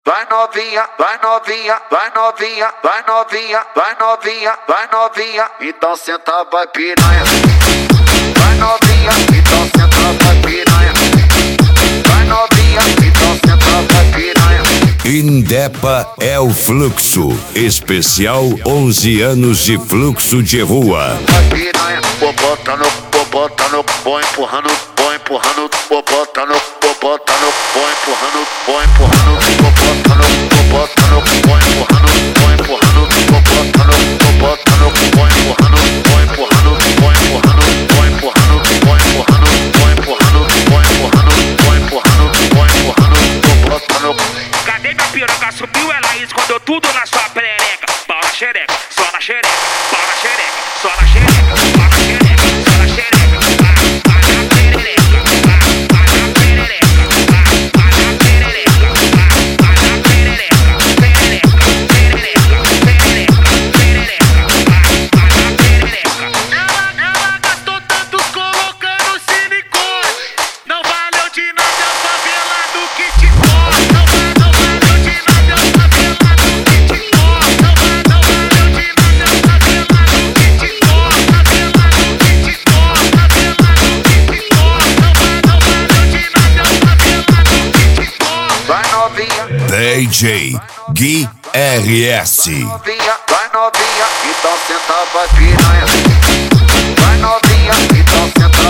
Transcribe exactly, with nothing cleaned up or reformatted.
vai novinha, vai novinha, vai novinha, vai novinha, vai novinha, vai novinha, então senta vai piranha. Vai novinha, então senta vai piranha. Vai novinha, então senta vai piranha. Indepa é o fluxo, especial onze anos de fluxo de rua. Vai piranha, vou botar no, vou botar no, vou empurrando, vou empurrando, vou botar no, vou botar no, vou empurrando, vou empurrando, vou botar no, vou botar no, vou empurrando, vou empurrando, vou botar no, vou botar no, vou empurrando, vou empurrando, vou empurrando, vou empurrando, vou empurrando, vou empurrando, vou empurrando, vou empurrando, vou empurrando, vou botar no. Cadê minha piroca? Subiu, ela escondeu tudo na sua perereca. Pau na xereca, só na xereca, pau na xereca, só na xereca, pau na xereca, só na xereca, pá, pá na perereca, pá, pá na perereca, pá, pá na perereca, pá, pá na perereca, perereca, perereca, perereca, perereca, pá, pá na perereca. Ela, ela gastou tantos colocando silicone. Não valeu de nada a favela do que te corre. Não vai, não valeu de nada a favela do que te corre. Não vai, não valeu de nada a favela do que te corre. Favela do que te corre, favela do que te corre. Não vai, não valeu de nada a favela do que te corre. Vai novinha, D J Gui R S. novinha, vai novinha, então senta vai piranha. Vai novinha, então senta